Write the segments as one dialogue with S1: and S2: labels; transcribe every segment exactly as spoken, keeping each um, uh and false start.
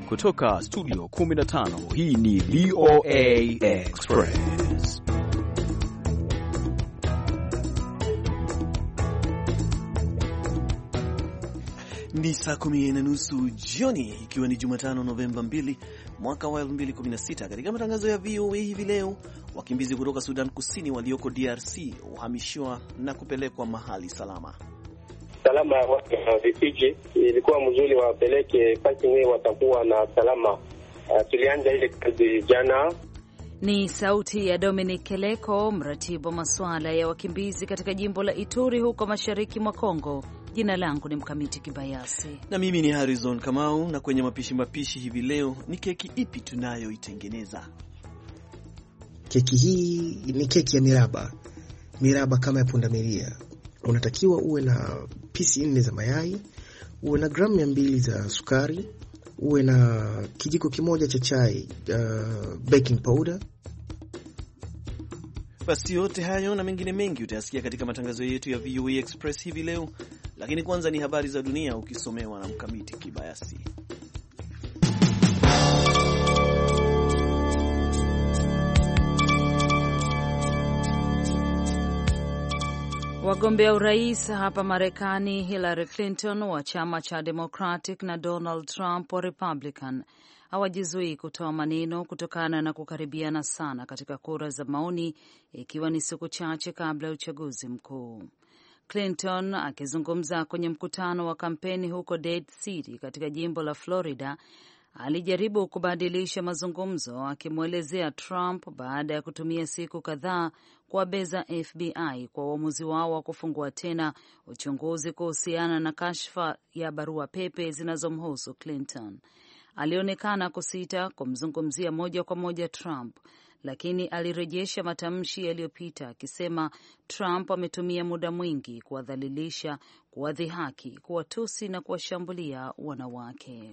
S1: Kutoka studio kumi na tano, hii ni V O A Express.
S2: Ni saa kumi na nusu jioni, ikiwa ni Jumatano Novemba mbili mwaka wa elfu mbili kumi na sita. Katika matangazo ya V O A hivi leo, wakimbizi kutoka Sudan Kusini walioko D R C uhamishiwa na kupelekwa mahali salama.
S3: Salama wa vifiji ilikuwa mzuri, wapeleke fasi mwe watakuwa na salama. Uh, tulianza ile kazi jana.
S4: Ni sauti ya Dominic Keleko, mratibu wa masuala ya wakimbizi katika jimbo la Ituri huko mashariki mwa Kongo. Jina langu ni Mkamiti Kibayasi.
S2: Na mimi ni Harrison Kamau, na kwenye mapishi mapishi hivi leo ni keki ipi tunayoitengeneza?
S5: Keki hii ni keki ya miraba. Miraba kama ya pundamilia. Unatakiwa uwe na pisi nne za mayai, uwe na gramu mia mbili za sukari, uwe na kijiko kimoja cha chai uh, baking powder.
S2: Basi yote hayo na mengine mengi utayasikia katika matangazo yetu ya V O A Express hivi leo, lakini kwanza ni habari za dunia ukisomewa na Mkamiti Kibayasi.
S4: Wagombea urais hapa Marekani, Hillary Clinton wa chama cha Democratic na Donald Trump wa Republican hawajizui kutoa maneno kutokana na kukaribiana sana katika kura za maoni, ikiwa ni siku chache kabla ya uchaguzi mkuu. Clinton akizungumza kwenye mkutano wa kampeni huko Dade City katika jimbo la Florida alijaribu kubadilisha mazungumzo, akimwelezea Trump baada ya kutumia siku kadhaa kuwabeza F B I kwa uamuzi wao wa kufungua tena uchunguzi kuhusiana na kashfa ya barua pepe zinazomhusu Clinton. Alionekana kusita kumzungumzia moja kwa moja Trump, lakini alirejesha matamshi yaliyopita akisema Trump ametumia muda mwingi kuwadhalilisha, kuwadhihaki, kuwatusi na kuwashambulia wanawake.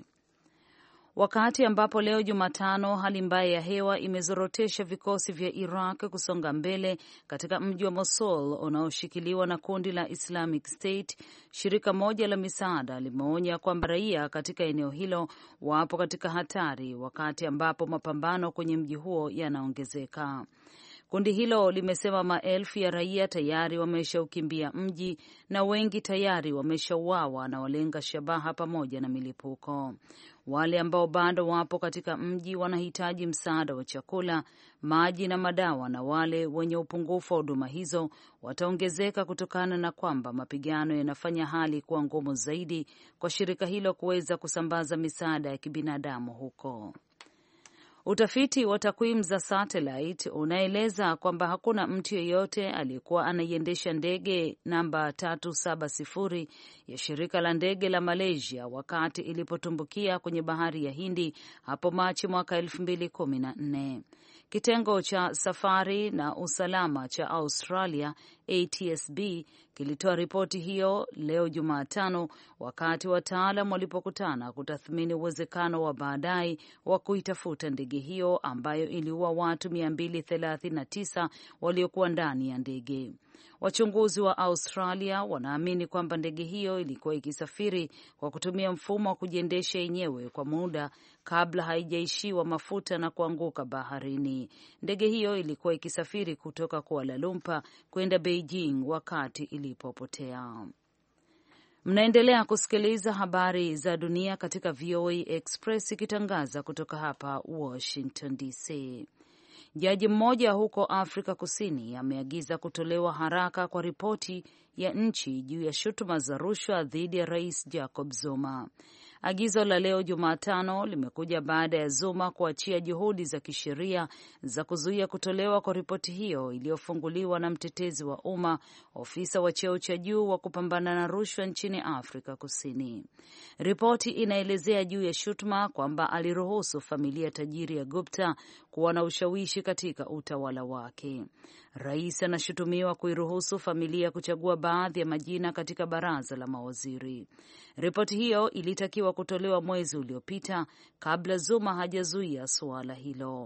S4: Wakati ambapo leo Jumatano hali mbaya ya hewa imezorotesha vikosi vya Iraq kusonga mbele katika mji wa Mosul unaoshikiliwa na kundi la Islamic State, shirika moja la misaada limeonya kwamba raia katika eneo hilo wapo katika hatari wakati ambapo mapambano kwenye mji huo yanaongezeka. Kundi hilo limesema maelfu ya raia tayari wameshaukimbia mji na wengi tayari wameshauawa na walenga shabaha pamoja na milipuko. Wale ambao bado wapo katika mji wanahitaji msaada wa chakula, maji na madawa, na wale wenye upungufu wa huduma hizo wataongezeka kutokana na kwamba mapigano yanafanya hali kuwa ngumu zaidi kwa shirika hilo kuweza kusambaza misaada ya kibinadamu huko. Utafiti wa takwimu za satellite unaeleza kwamba hakuna mtu yeyote aliyekuwa anaiendesha ndege namba tatu saba sifuri ya shirika la ndege la Malaysia wakati ilipotumbukia kwenye bahari ya Hindi hapo Machi mwaka elfu mbili kumi na nne. Kitengo cha safari na usalama cha Australia A T S B kilitoa ripoti hiyo leo Jumatano wakati wataalam walipokutana kutathmini uwezekano wa baadaye wa kuitafuta ndege hiyo ambayo iliua watu mia mbili thelathini na tisa waliokuwa ndani ya ndege. Wachunguzi wa Australia wanaamini kwamba ndege hiyo ilikuwa ikisafiri kwa kutumia mfumo wa kujiendesha yenyewe kwa muda kabla haijaishiwa mafuta na kuanguka baharini. Ndege hiyo ilikuwa ikisafiri kutoka Kuala Lumpur kwenda Beijing wakati ilipopotea. Mnaendelea kusikiliza habari za dunia katika V O A Express ikitangaza kutoka hapa Washington D C. Jaji mmoja huko Afrika Kusini ameagiza kutolewa haraka kwa ripoti ya nchi juu ya shutuma za rushwa dhidi ya Rais Jacob Zuma. Agizo la leo Jumatano limekuja baada ya Zuma kuachia juhudi za kisheria za kuzuia kutolewa kwa ripoti hiyo iliyofunguliwa na mtetezi wa umma, ofisa wa cheo cha juu wa kupambana na rushwa nchini Afrika Kusini. Ripoti inaelezea juu ya shutuma kwamba aliruhusu familia tajiri ya Gupta kuwa na ushawishi katika utawala wake. Rais anashutumiwa kuiruhusu familia kuchagua baadhi ya majina katika baraza la mawaziri. Ripoti hiyo ilitakiwa kutolewa mwezi uliopita kabla Zuma hajazuia suala hilo.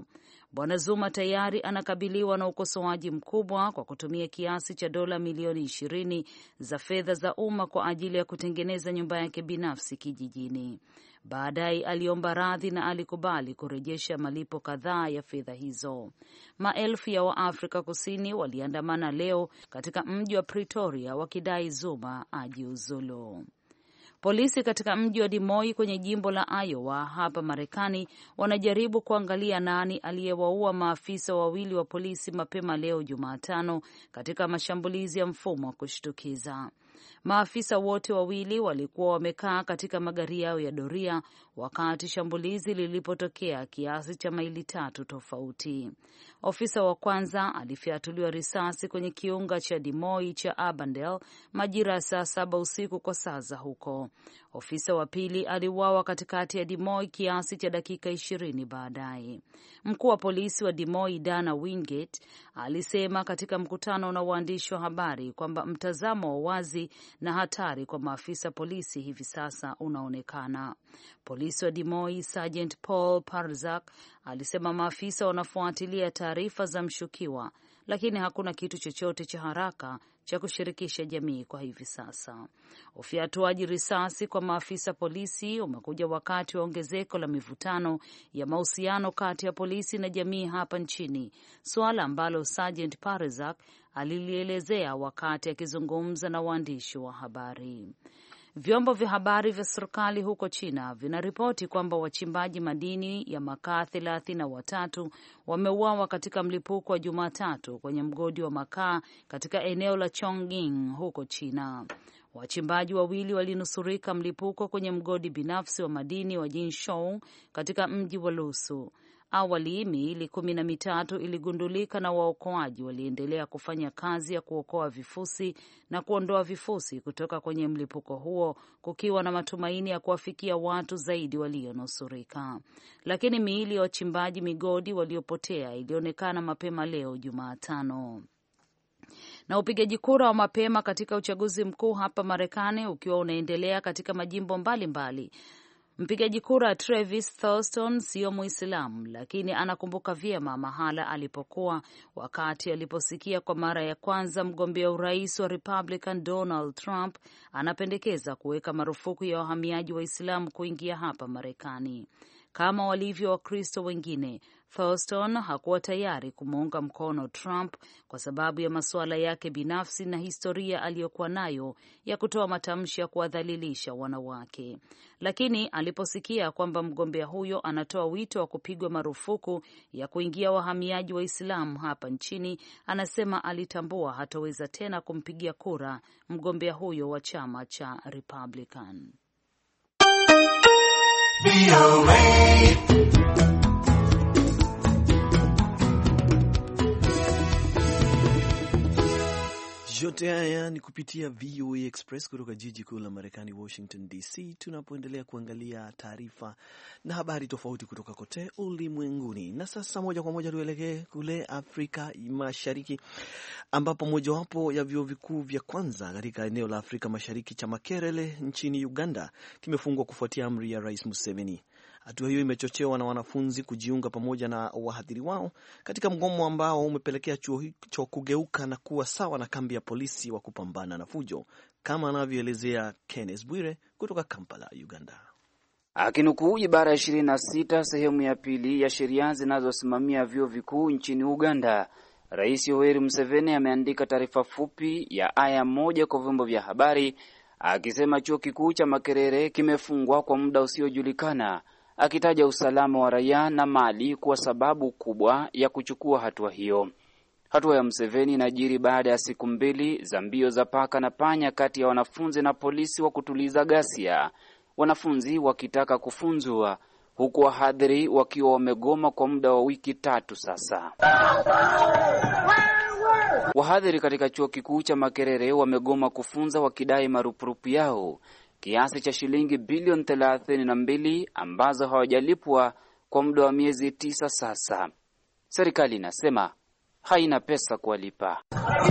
S4: Bwana Zuma tayari anakabiliwa na ukosoaji mkubwa kwa kutumia kiasi cha dola milioni ishirini za fedha za umma kwa ajili ya kutengeneza nyumba yake binafsi kijijini. Baadaye aliomba radhi na alikubali kurejesha malipo kadhaa ya fedha hizo. Maelfu ya Waafrika Kusini waliandamana leo katika mji wa Pretoria wakidai Zuma ajiuzulu. Polisi katika mji wa Des Moines kwenye jimbo la Iowa hapa Marekani wanajaribu kuangalia nani aliyewaua maafisa wawili wa polisi mapema leo Jumatano katika mashambulizi ya mfumo wa kushtukiza. Maafisa wote wawili walikuwa wamekaa katika magari yao ya doria wakati shambulizi lilipotokea kiasi cha maili tatu tofauti. Ofisa wa kwanza alifyatuliwa risasi kwenye kiunga cha Des Moines cha Avondale majira ya saa saba usiku kwa saa za huko. Ofisa wa pili aliuawa katikati ya Des Moines kiasi cha dakika ishirini baadaye. Mkuu wa polisi wa Des Moines Dana Wingate alisema katika mkutano na waandishi wa habari kwamba mtazamo wa wazi na hatari kwa maafisa polisi hivi sasa unaonekana. Polisi wa Des Moines Sergeant Paul Parzak alisema maafisa wanafuatilia taarifa za mshukiwa, lakini hakuna kitu chochote cha haraka cha kushirikisha jamii kwa hivi sasa. Ufyatuaji risasi kwa maafisa polisi umekuja wakati wa ongezeko la mivutano ya mahusiano kati ya polisi na jamii hapa nchini, suala ambalo Sergeant Parzak alilielezea wakati akizungumza na waandishi wa habari. Vyombo vya habari vya serikali huko China vinaripoti kwamba wachimbaji madini ya makaa thelathini na watatu wameuawa katika mlipuko wa Jumatatu kwenye mgodi wa makaa katika eneo la Chongqing huko China. Wachimbaji wawili walinusurika mlipuko kwenye mgodi binafsi wa madini wa Jinshou katika mji wa Lusu. Awali miili kumi na mitatu iligundulika na waokoaji waliendelea kufanya kazi ya kuokoa vifusi na kuondoa vifusi kutoka kwenye mlipuko huo, kukiwa na matumaini ya kuwafikia watu zaidi walionusurika. Lakini miili ya wachimbaji migodi waliopotea ilionekana mapema leo Jumatano. Na upigaji kura wa mapema katika uchaguzi mkuu hapa Marekani ukiwa unaendelea katika majimbo mbalimbali mbali. Mpigaji kura Travis Thurston sio Muislamu, lakini anakumbuka vyema mahala alipokuwa wakati aliposikia kwa mara ya kwanza mgombea urais wa Republican Donald Trump anapendekeza kuweka marufuku ya wahamiaji Waislamu kuingia hapa Marekani. Kama walivyo Wakristo wengine, Thurston hakuwa tayari kumuunga mkono Trump kwa sababu ya masuala yake binafsi na historia aliyokuwa nayo ya kutoa matamshi ya kuwadhalilisha wanawake. Lakini aliposikia kwamba mgombea huyo anatoa wito wa kupigwa marufuku ya kuingia wahamiaji Waislamu hapa nchini, anasema alitambua hataweza tena kumpigia kura mgombea huyo wa chama cha Republican.
S2: Yote haya ni kupitia V O A Express kutoka jiji kuu la Marekani, Washington D C, tunapoendelea kuangalia taarifa na habari tofauti kutoka kote ulimwenguni. Na sasa moja kwa moja tuelekee kule Afrika Mashariki, ambapo mojawapo ya vyuo vikuu vya kwanza katika eneo la Afrika Mashariki cha Makerere nchini Uganda kimefungwa kufuatia amri ya Rais Museveni. Hatua hiyo imechochewa na wanafunzi kujiunga pamoja na wahadhiri wao katika mgomo ambao umepelekea chuo hicho kugeuka na kuwa sawa na kambi ya polisi wa kupambana na fujo, kama anavyoelezea Kenneth Bwire kutoka Kampala, Uganda.
S6: Akinukuu ibara ishirini na sita sehemu ya pili ya sheria zinazosimamia vyuo vikuu nchini Uganda, Rais Yoweri Museveni ameandika taarifa fupi ya aya moja kwa vyombo vya habari akisema chuo kikuu cha Makerere kimefungwa kwa muda usiojulikana, akitaja usalama wa raia na mali kuwa sababu kubwa ya kuchukua hatua hiyo. Hatua ya Museveni inajiri baada ya siku mbili za mbio za paka na panya kati ya wanafunzi na polisi wa kutuliza ghasia, wanafunzi wakitaka kufunzwa huku wahadhiri wakiwa wamegoma kwa muda wa wiki tatu sasa. Wahadhiri katika chuo kikuu cha Makerere wamegoma kufunza wakidai marupurupu yao kiasi cha shilingi bilioni thelathini na mbili ambazo hawajalipwa kwa muda wa miezi tisa sasa. Serikali inasema haina pesa kuwalipa.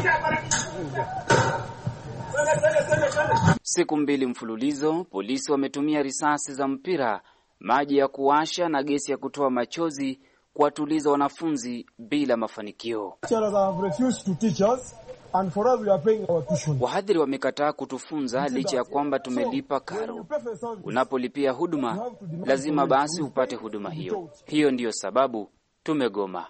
S6: Siku mbili mfululizo, polisi wametumia risasi za mpira, maji ya kuwasha na gesi ya kutoa machozi kuwatuliza wanafunzi bila mafanikio. Wahadhiri wamekataa kutufunza licha ya kwamba tumelipa karo. Unapolipia huduma, lazima basi upate huduma hiyo. Hiyo ndiyo sababu tumegoma.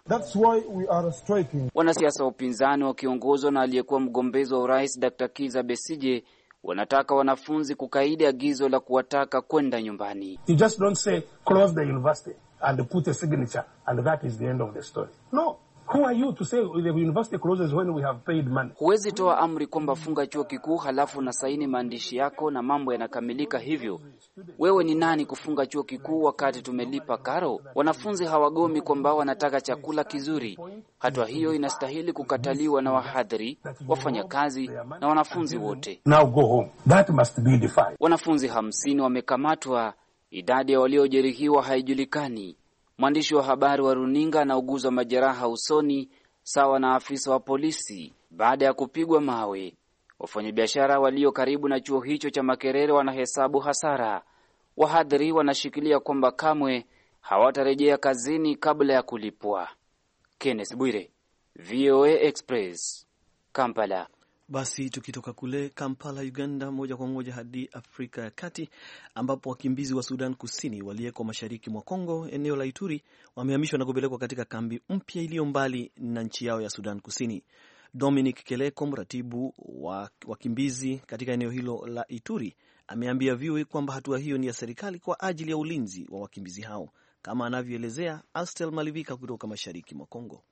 S6: Wanasiasa wa upinzani wakiongozwa na aliyekuwa mgombezi wa urais Daktari Kizza Besigye wanataka wanafunzi kukaidi agizo la kuwataka kwenda nyumbani.
S7: You just don't say close the university and put a signature and that is the end of the story. No. Who are you to say the university closes when we have paid money?
S6: Huwezi toa amri kwamba funga chuo kikuu halafu na saini maandishi yako na mambo yanakamilika hivyo. Wewe ni nani kufunga chuo kikuu wakati tumelipa karo? Wanafunzi hawagomi kwamba wanataka chakula kizuri. Hatua hiyo inastahili kukataliwa na wahadhiri, wafanyakazi na wanafunzi wote.
S7: Now go home. That must be defied.
S6: Wanafunzi hamsini wamekamatwa, idadi ya waliojeruhiwa haijulikani. Mwandishi wa habari wa runinga anauguzwa majeraha usoni sawa na afisa wa polisi baada ya kupigwa mawe. Wafanyabiashara walio karibu na chuo hicho cha Makerere wanahesabu hasara. Wahadhiri wanashikilia kwamba kamwe hawatarejea kazini kabla ya kulipwa. Kenneth Bwire, V O A Express, Kampala.
S2: Basi tukitoka kule Kampala, Uganda, moja kwa moja hadi Afrika ya Kati, ambapo wakimbizi wa Sudan Kusini walioko mashariki mwa Kongo, eneo la Ituri, wamehamishwa na kupelekwa katika kambi mpya iliyo mbali na nchi yao ya Sudan Kusini. Dominic Keleko, mratibu wa wakimbizi katika eneo hilo la Ituri, ameambia V O A kwamba hatua hiyo ni ya serikali kwa ajili ya ulinzi wa wakimbizi hao, kama anavyoelezea Astel Malivika kutoka mashariki mwa Kongo.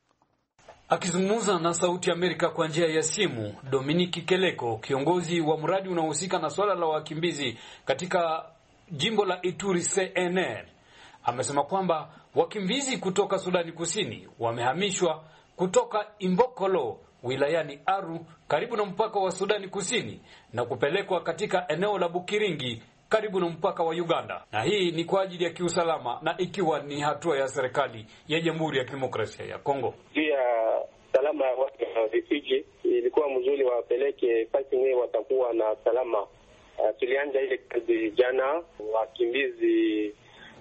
S8: Akizungumza na Sauti Amerika kwa njia ya simu, Dominic Keleko, kiongozi wa mradi unaohusika na swala la wakimbizi katika jimbo la Ituri C N R, amesema kwamba wakimbizi kutoka Sudani Kusini wamehamishwa kutoka Imbokolo wilayani Aru karibu na mpaka wa Sudani Kusini na kupelekwa katika eneo la Bukiringi karibu na mpaka wa Uganda. Na hii ni kwa ajili ya kiusalama na ikiwa ni hatua ya serikali ya Jamhuri ya Kidemokrasia ya Kongo.
S3: Pia salama ya watu wa refugee ilikuwa mzuri wapeleke pasi mwe watakuwa na salama. Uh, tulianja ile kazi jana, wakimbizi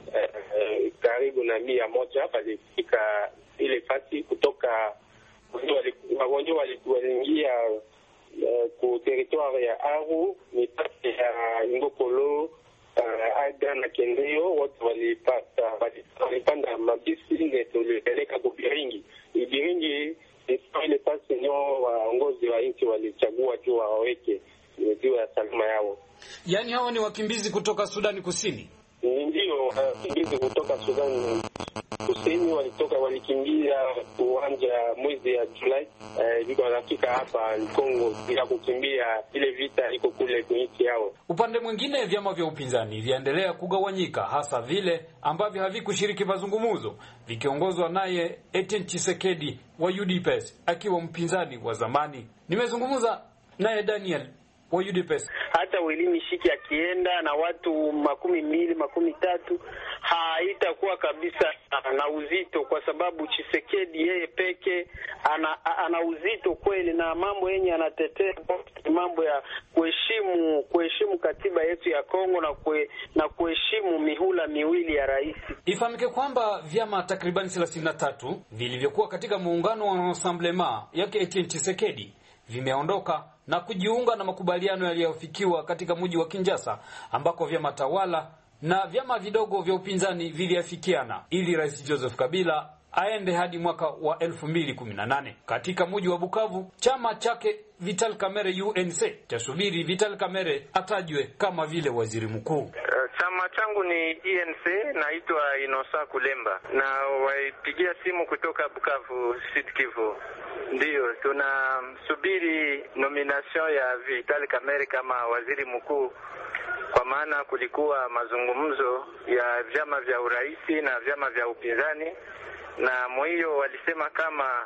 S3: uh, karibu na mia moja walifika ile pasi kutoka wagonjwa waliingia uh, ku territoire ya Aru, mipaka ya Ngokolo, uh, Aga na Kendeo, wote walipata walipanda mabisi ile tulipeleka ku Biringi. Biringi ile pasi ndio waongozi wa nchi walichagua tu waweke ndio ya salama yao.
S8: Yaani hao ni wakimbizi kutoka Sudani Kusini?
S3: Ndio, wakimbizi uh, kutoka Sudani Kusini walitoka walikimbia uwanja mwezi ya Julai, eh, wanafika hapa Kongo bila kukimbia ile vita iko kule nchi yao.
S8: Upande mwingine, vyama vya upinzani viendelea kugawanyika, hasa vile ambavyo havikushiriki mazungumzo, vikiongozwa naye Etienne Tshisekedi wa U D P S akiwa mpinzani wa zamani. Nimezungumza naye Daniel wa U D P S.
S9: Hata Wilimi Shiki akienda na watu makumi mbili makumi tatu haitakuwa kabisa na uzito, kwa sababu Tshisekedi yeye peke ana, ana uzito kweli, na mambo yenye anatetea mambo ya kuheshimu kuheshimu katiba yetu ya Kongo na kue, na kuheshimu mihula miwili ya rais.
S8: Ifahamike kwamba vyama takriban thelathini na tatu vilivyokuwa katika muungano wa Rassemblement yake Etienne Tshisekedi vimeondoka na kujiunga na makubaliano yaliyofikiwa katika mji wa Kinshasa, ambako vyama tawala na vyama vidogo vya upinzani viliafikiana ili Rais Joseph Kabila aende hadi mwaka wa elfu mbili kumi na nane. Katika mji wa Bukavu, chama chake Vital Kamerhe U N C chasubiri Vital Kamerhe atajwe kama vile waziri mkuu.
S9: Uh, chama changu ni E N C, naitwa Inosa Kulemba na waipigia simu kutoka Bukavu, Sud Kivu. Ndio tunasubiri nomination ya Vital Kamerhe kama waziri mkuu, kwa maana kulikuwa mazungumzo ya vyama vya uraisi na vyama vya upinzani, na mwiyo walisema kama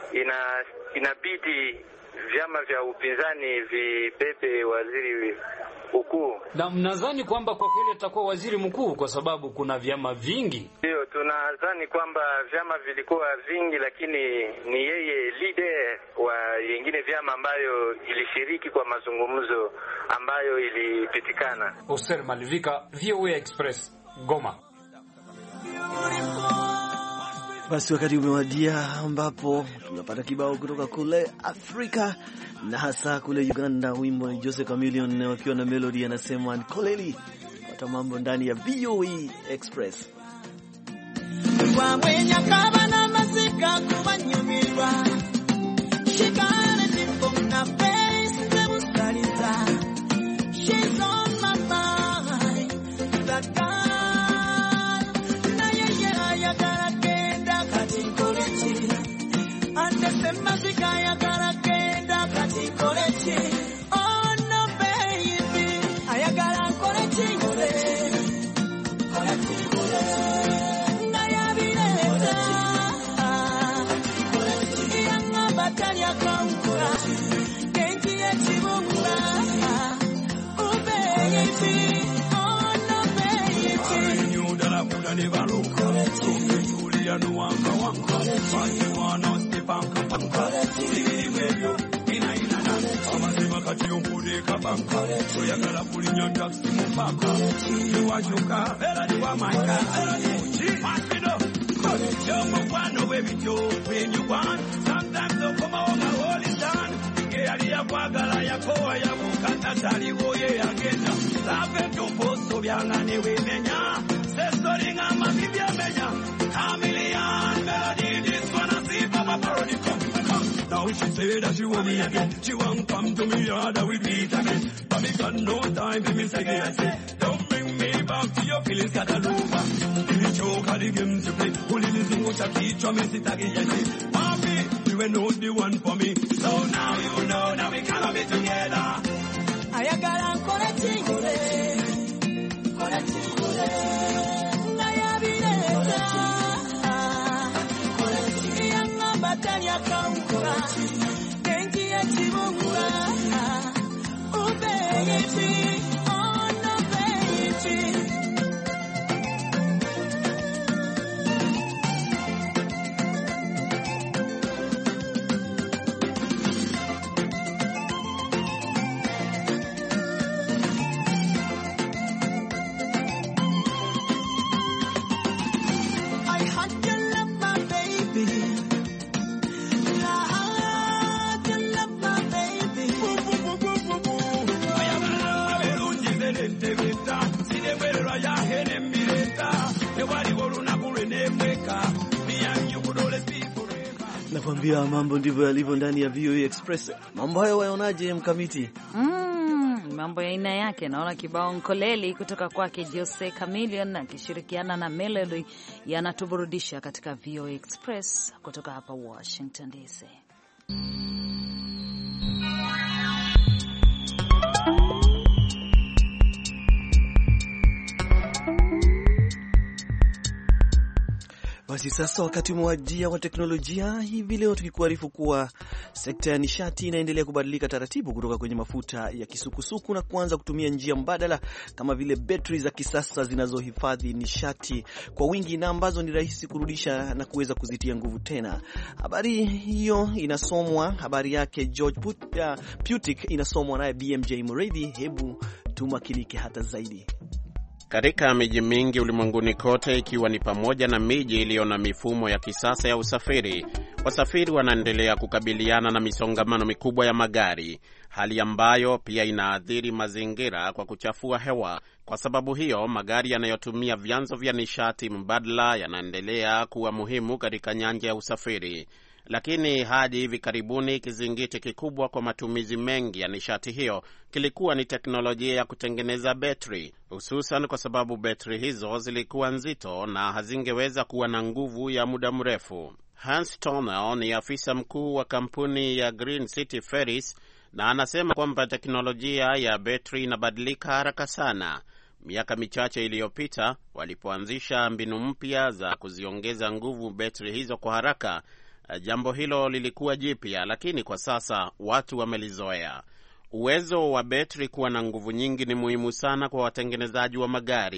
S9: ina inabidi vyama vya upinzani vibebe waziri mkuu.
S8: Na mnadhani kwamba kwa kweli atakuwa waziri mkuu kwa sababu kuna vyama vingi?
S9: Ndio, tunadhani kwamba vyama vilikuwa vingi, lakini ni yeye leader wa yengine vyama ambayo ilishiriki kwa mazungumzo ambayo ilipitikana.
S8: Oser Malivika, V O A Express, Goma.
S2: Basi wakati umewadia ambapo tunapata kibao kutoka kule Afrika na hasa kule Uganda. Wimbo ni Jose Chameleone wakiwa na melody anasema Nkoleli. Pata mambo ndani ya V O E Express.
S10: Kwa mwenya kaba na mazika kubanyumirwa shikane tipo na face sebusaliza. She's on my mind, that girl na yeye ayagala kenda katikolechi ande semazika ayagala kenda katikolechi. Oh no baby ayagala kolechi ole kolechi ole ngaya bileta kolechi yanga batalia kaukura kenji echibunga ubeiti. Oh no baby nyudala kudani baluka Julia no wanga wanga basi wana stepanka panka siri mwebyo ina ina na amazima kati yokude kabanka so yakala kulinya taxi mupaka niwajuka era diwa maika era diuchi masido college yomo kwano webito when you want sometimes no koma wanga holy down ke alia kwagala yakoa ya mukata taliwo ye agenda lave to posto byangane wemenya sesori ngama bibya menya chameleon melody this one I see papa parody come come now she say that she want me again she won't come to me other we beat again but me got no time for me say I say don't bring me back to your feelings cataluba the joke of the games you play only the thing which I keep to me sit again you say papi you were not the one for me so now you know now we cannot be together ayagala nkole chingule kole chingule ngaya bileta kole chiyanga batanya kaukura kenji echibunga ubeiti. Oh no baby
S2: nakwambia mambo ndivyo yalivyo ndani ya V O E Express. Mambo hayo waonaje Mkamiti?
S4: Mm, mambo ya aina yake. Naona kibao Nkoleli kutoka kwake Jose Chameleone akishirikiana na Melody yanatuburudisha katika V O E Express kutoka hapa Washington D C.
S2: Basi sasa wakati mwadia wa teknolojia hivi leo tukikuarifu kuwa sekta ya nishati inaendelea kubadilika taratibu kutoka kwenye mafuta ya kisukusuku na kuanza kutumia njia mbadala kama vile betri za kisasa zinazohifadhi nishati kwa wingi na ambazo ni rahisi kurudisha na kuweza kuzitia nguvu tena. Habari hiyo inasomwa, habari yake George Putik inasomwa naye B M J Muridi. Hebu tumakinike hata zaidi.
S11: Katika miji mingi ulimwenguni kote, ikiwa ni pamoja na miji iliyo na mifumo ya kisasa ya usafiri, wasafiri wanaendelea kukabiliana na misongamano mikubwa ya magari, hali ambayo pia inaathiri mazingira kwa kuchafua hewa. Kwa sababu hiyo, magari yanayotumia vyanzo vya nishati mbadala yanaendelea kuwa muhimu katika nyanja ya usafiri. Lakini hadi hivi karibuni kizingiti kikubwa kwa matumizi mengi ya nishati hiyo kilikuwa ni teknolojia ya kutengeneza betri, hususan kwa sababu betri hizo zilikuwa nzito na hazingeweza kuwa na nguvu ya muda mrefu. Hans Tornell ni afisa mkuu wa kampuni ya Green City Ferries na anasema kwamba teknolojia ya betri inabadilika haraka sana. Miaka michache iliyopita walipoanzisha mbinu mpya za kuziongeza nguvu betri hizo kwa haraka, jambo hilo lilikuwa jipya, lakini kwa sasa watu wamelizoea. Uwezo wa betri kuwa na nguvu nyingi ni muhimu sana kwa watengenezaji wa magari.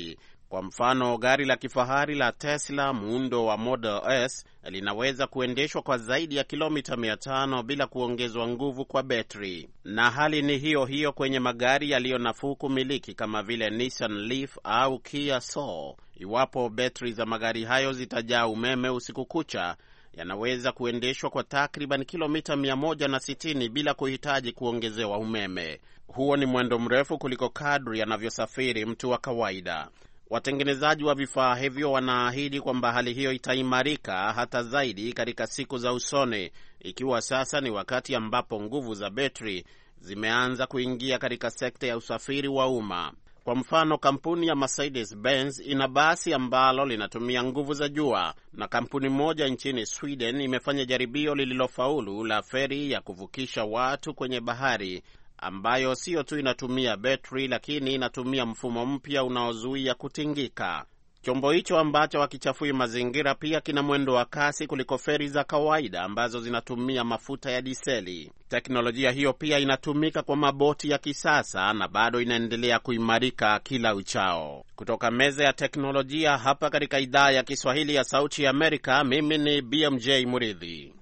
S11: Kwa mfano, gari la kifahari la Tesla muundo wa Model S linaweza kuendeshwa kwa zaidi ya kilomita mia tano bila kuongezwa nguvu kwa betri. Na hali ni hiyo hiyo kwenye magari yaliyo nafuu kumiliki kama vile Nissan Leaf au Kia Soul. Iwapo betri za magari hayo zitajaa umeme usiku kucha, yanaweza kuendeshwa kwa takriban kilomita mia moja na sitini bila kuhitaji kuongezewa umeme. Huo ni mwendo mrefu kuliko kadri yanavyosafiri mtu wa kawaida. Watengenezaji wa vifaa hivyo wanaahidi kwamba hali hiyo itaimarika hata zaidi katika siku za usoni, ikiwa sasa ni wakati ambapo nguvu za betri zimeanza kuingia katika sekta ya usafiri wa umma. Kwa mfano, kampuni ya Mercedes-Benz ina basi ambalo linatumia nguvu za jua, na kampuni moja nchini Sweden imefanya jaribio lililofaulu la feri ya kuvukisha watu kwenye bahari ambayo sio tu inatumia betri lakini inatumia mfumo mpya unaozuia kutingika. Chombo hicho ambacho hakichafui mazingira pia kina mwendo wa kasi kuliko feri za kawaida ambazo zinatumia mafuta ya diseli. Teknolojia hiyo pia inatumika kwa maboti ya kisasa na bado inaendelea kuimarika kila uchao. Kutoka meza ya teknolojia hapa katika idhaa ya Kiswahili ya Sauti ya Amerika, mimi ni B M J Muridhi.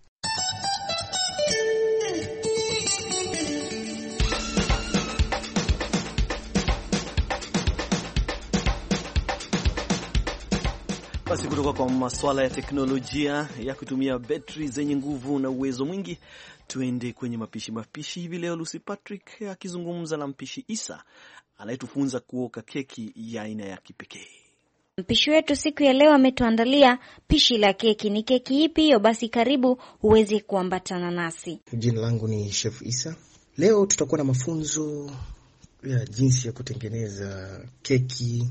S2: Basi kutoka kwa masuala ya teknolojia ya kutumia betri zenye nguvu na uwezo mwingi, tuende kwenye mapishi mapishi hivi leo. Lucy Patrick akizungumza na mpishi Isa anayetufunza kuoka keki ya aina ya kipekee.
S12: Mpishi wetu siku ya leo ametuandalia pishi la keki. Ni keki ipi hiyo? Basi karibu uweze kuambatana nasi.
S5: Jina langu ni Chef Isa. Leo tutakuwa na mafunzo ya jinsi ya kutengeneza keki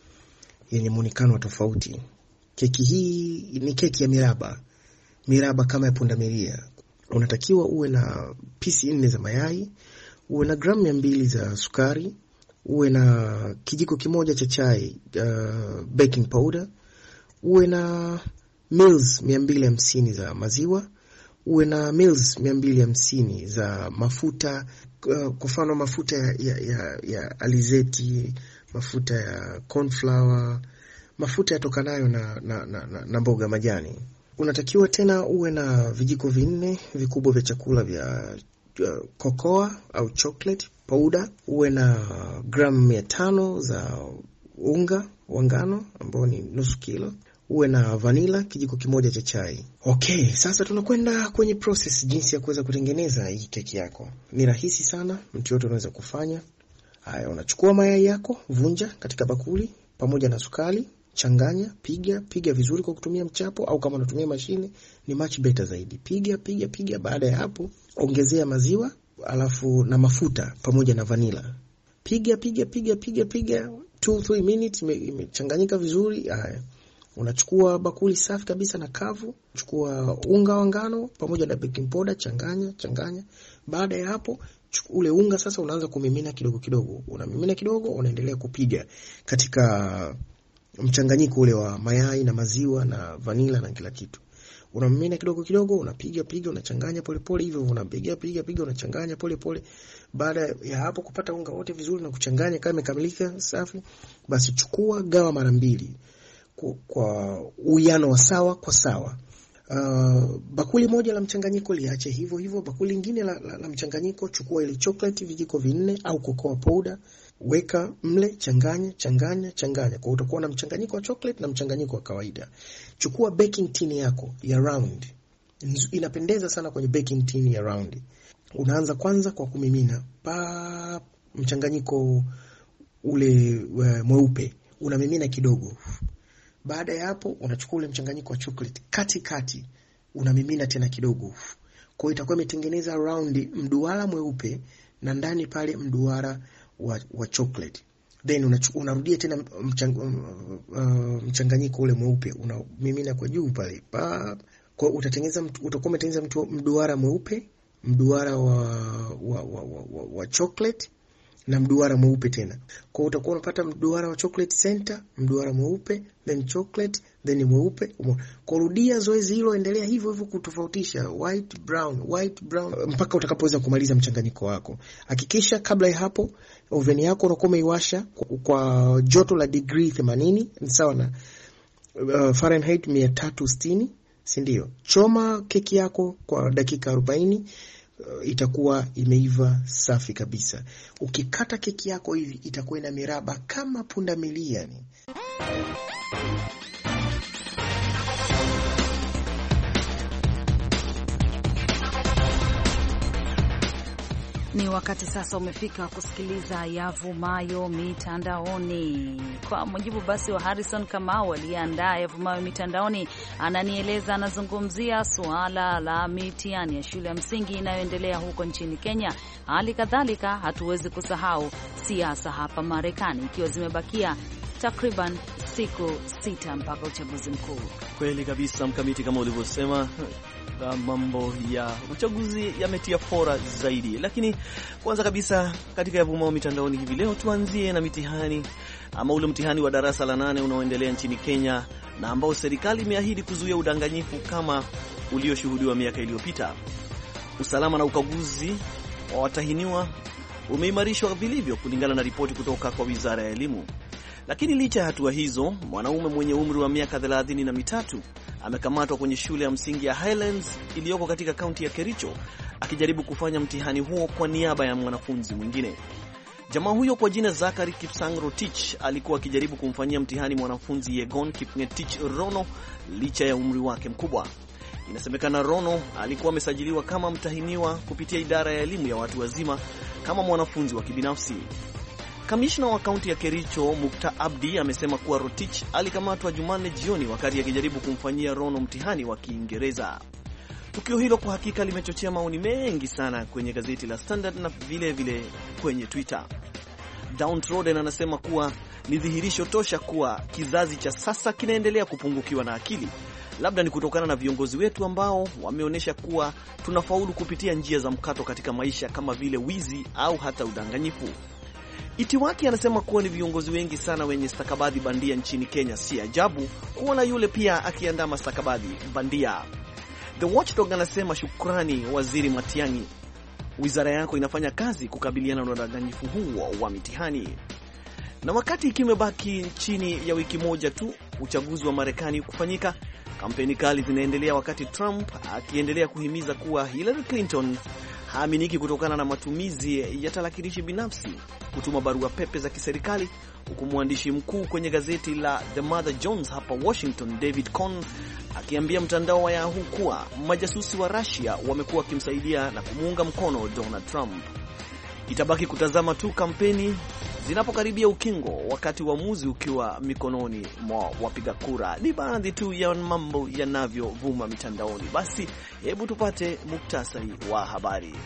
S5: yenye muonekano tofauti. Keki hii ni keki ya miraba. Miraba kama ya pundamilia. Unatakiwa uwe na pisi nne za mayai, uwe na gramu mia mbili za sukari, uwe na kijiko kimoja cha chai uh, baking powder, uwe na mils mia mbili hamsini za maziwa, uwe na mils mia mbili hamsini za mafuta, uh, kwa mfano mafuta ya, ya, ya, ya alizeti, mafuta ya corn flour, mafuta yatokanayo na, na, na, na, na mboga majani. Unatakiwa tena uwe na vijiko vinne vikubwa vya chakula vya uh, cocoa au chocolate powder, uwe na gramu mia tano za unga wa ngano ambao ni nusu kilo, uwe na vanilla kijiko kimoja cha chai. Okay, sasa tunakwenda kwenye process jinsi ya kuweza kutengeneza hii keki yako. Ni rahisi sana, mtu yote anaweza kufanya. Haya, unachukua mayai yako, vunja katika bakuli pamoja na sukari, changanya, piga, piga vizuri kwa kutumia mchapo au kama unatumia mashine ni much better zaidi. Piga, piga, piga. Baada ya hapo, ongezea maziwa, alafu na mafuta pamoja na vanilla. Piga, piga, piga, piga, piga. two three minutes imechanganyika vizuri. Haya. Unachukua bakuli safi kabisa na kavu, chukua unga wa ngano pamoja na baking powder, changanya, changanya. Baada ya hapo, ule unga sasa unaanza kumimina kidogo kidogo. Unamimina kidogo, unaendelea kupiga katika mchanganyiko ule wa mayai na maziwa na vanilla na kila kitu. Unamimina kidogo kidogo, unapiga piga, unachanganya pole pole hivyo, unapiga piga piga, unachanganya pole pole. Baada ya hapo kupata unga wote vizuri na kuchanganya kama imekamilika safi, basi chukua gawa mara mbili kwa, kwa uwiano wa sawa kwa sawa. Uh, bakuli moja la mchanganyiko liache hivyo hivyo. Bakuli lingine la, la, la mchanganyiko chukua ile chocolate vijiko vinne au cocoa powder, weka mle, changanya, changanya, changanya. Kwa utakuwa na mchanganyiko wa chocolate na mchanganyiko wa kawaida. Chukua baking tin yako ya round. Inapendeza sana kwenye baking tin ya round. Unaanza kwanza kwa kumimina pa mchanganyiko ule uh, mweupe. Unamimina kidogo. Baada ya hapo unachukua ule mchanganyiko wa chocolate kati kati, unamimina tena kidogo. Kwa hiyo itakuwa imetengeneza round mduara mweupe na ndani pale mduara wa, wa chocolate. Then unachukua unarudia tena mchang, uh, mchanganyiko ule mweupe, unamimina kwa juu pale. Pa kwa utatengeneza utakuwa umetengeneza mduara mweupe, mduara wa wa, wa, wa, wa, wa chocolate na mduara mweupe tena. Kwa utakuwa unapata mduara wa chocolate center, mduara mweupe, then chocolate, then mweupe. Kurudia zoezi hilo, endelea hivyo hivyo kutofautisha white brown, white brown mpaka utakapoweza kumaliza mchanganyiko wako. Hakikisha kabla ya hapo oven yako unakuwa umeiwasha kwa joto la degree themanini, ni sawa na uh, Fahrenheit mia tatu sitini, si ndio? Choma keki yako kwa dakika arobaini. Uh, itakuwa imeiva safi kabisa. Ukikata keki yako hivi itakuwa ina miraba kama pundamilia yani.
S4: Ni wakati sasa umefika kusikiliza yavumayo mitandaoni. Kwa mujibu basi wa Harrison Kamau aliyeandaa yavumayo mitandaoni, ananieleza, anazungumzia suala la mitihani ya shule ya msingi inayoendelea huko nchini Kenya. Hali kadhalika hatuwezi kusahau siasa hapa Marekani, ikiwa zimebakia takriban siku sita mpaka uchaguzi mkuu.
S2: Kweli kabisa Mkamiti, kama ulivyosema, mambo ya uchaguzi yametia fora zaidi. Lakini kwanza kabisa katika yavumao mitandaoni hivi leo tuanzie na mitihani ama ule mtihani wa darasa la nane unaoendelea nchini Kenya, na ambao serikali imeahidi kuzuia udanganyifu kama ulioshuhudiwa miaka iliyopita. Usalama na ukaguzi wa watahiniwa umeimarishwa vilivyo kulingana na ripoti kutoka kwa Wizara ya Elimu. Lakini licha ya hatua hizo, mwanaume mwenye umri wa miaka thelathini na mitatu amekamatwa kwenye shule ya msingi ya Highlands iliyoko katika kaunti ya Kericho akijaribu kufanya mtihani huo kwa niaba ya mwanafunzi mwingine. Jamaa huyo kwa jina Zachary Kipsang Rotich alikuwa akijaribu kumfanyia mtihani mwanafunzi Yegon Kipngetich Rono licha ya umri wake mkubwa. Inasemekana Rono alikuwa amesajiliwa kama mtahiniwa kupitia idara ya elimu ya watu wazima kama mwanafunzi wa kibinafsi. Kamishna wa kaunti ya Kericho Mukta Abdi amesema kuwa Rotich alikamatwa Jumanne jioni wakati akijaribu kumfanyia Rono mtihani wa Kiingereza. Tukio hilo kwa hakika limechochea maoni mengi sana kwenye gazeti la Standard na vile vile kwenye Twitter. Downtrodden anasema kuwa ni dhihirisho tosha kuwa kizazi cha sasa kinaendelea kupungukiwa na akili. Labda ni kutokana na viongozi wetu ambao wameonyesha kuwa tunafaulu kupitia njia za mkato katika maisha kama vile wizi au hata udanganyifu. Itiwaki anasema kuwa ni viongozi wengi sana wenye stakabadhi bandia nchini Kenya, si ajabu kuona yule pia akiandama stakabadhi bandia. The Watchdog anasema shukrani Waziri Matiang'i, wizara yako inafanya kazi kukabiliana na udanganyifu huo wa mitihani. Na wakati ikimebaki chini ya wiki moja tu uchaguzi wa Marekani kufanyika, kampeni kali zinaendelea wakati Trump akiendelea kuhimiza kuwa Hillary Clinton haaminiki kutokana na matumizi ya tarakilishi binafsi kutuma barua pepe za kiserikali, huku mwandishi mkuu kwenye gazeti la The Mother Jones hapa Washington David Cohn akiambia mtandao wa Yahoo kuwa majasusi wa Russia wamekuwa wakimsaidia na kumuunga mkono Donald Trump. Itabaki kutazama tu kampeni zinapokaribia ukingo, wakati uamuzi ukiwa mikononi mwa wapiga kura. Ni baadhi tu ya mambo yanavyovuma mitandaoni. Basi hebu tupate muktasari wa habari.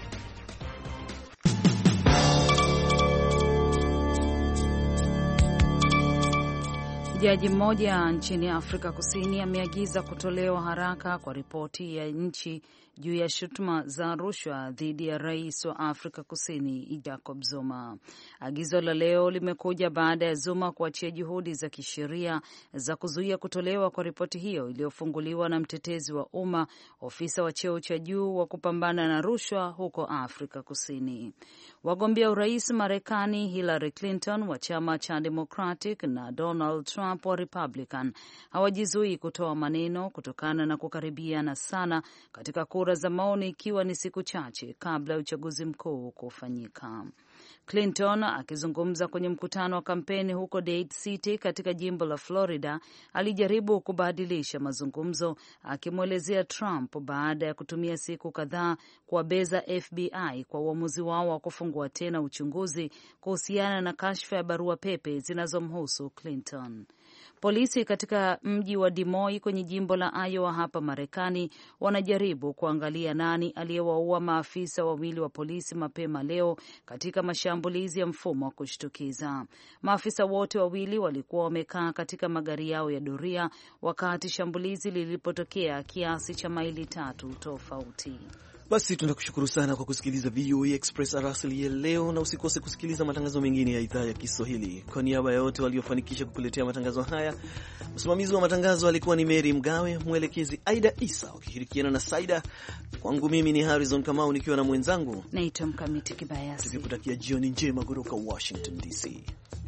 S4: Jaji mmoja nchini Afrika Kusini ameagiza kutolewa haraka kwa ripoti ya nchi juu ya shutuma za rushwa dhidi ya rais wa Afrika Kusini Jacob Zuma. Agizo la leo limekuja baada ya Zuma kuachia juhudi za kisheria za kuzuia kutolewa kwa ripoti hiyo iliyofunguliwa na mtetezi wa umma, ofisa wa cheo cha juu wa kupambana na rushwa huko Afrika Kusini. Wagombea urais Marekani Hillary Clinton wa chama cha Democratic na Donald Trump wa Republican hawajizui kutoa maneno kutokana na kukaribiana sana katika kura za maoni, ikiwa ni siku chache kabla ya uchaguzi mkuu kufanyika. Clinton akizungumza kwenye mkutano wa kampeni huko Dade City katika jimbo la Florida alijaribu kubadilisha mazungumzo, akimwelezea Trump baada ya kutumia siku kadhaa kuwabeza F B I kwa uamuzi wao wa kufungua tena uchunguzi kuhusiana na kashfa ya barua pepe zinazomhusu Clinton. Polisi katika mji wa Des Moines kwenye jimbo la Iowa hapa Marekani wanajaribu kuangalia nani aliyewaua maafisa wawili wa polisi mapema leo katika mashambulizi ya mfumo wa kushtukiza. Maafisa wote wawili walikuwa wamekaa katika magari yao ya doria wakati shambulizi lilipotokea kiasi cha maili tatu tofauti.
S2: Basi tunakushukuru sana kwa kusikiliza V O A Express arasili ya leo, na usikose kusikiliza matangazo mengine ya idhaa ya Kiswahili. Kwa niaba ya wote waliofanikisha kukuletea matangazo haya, msimamizi wa matangazo alikuwa ni Mary Mgawe, mwelekezi Aida Isa wakishirikiana na Saida. Kwangu mimi ni Harrison Kamau nikiwa na mwenzangu
S4: naitwa Mkamiti Kibayasi.
S2: Tukikutakia jioni njema kutoka Washington D C.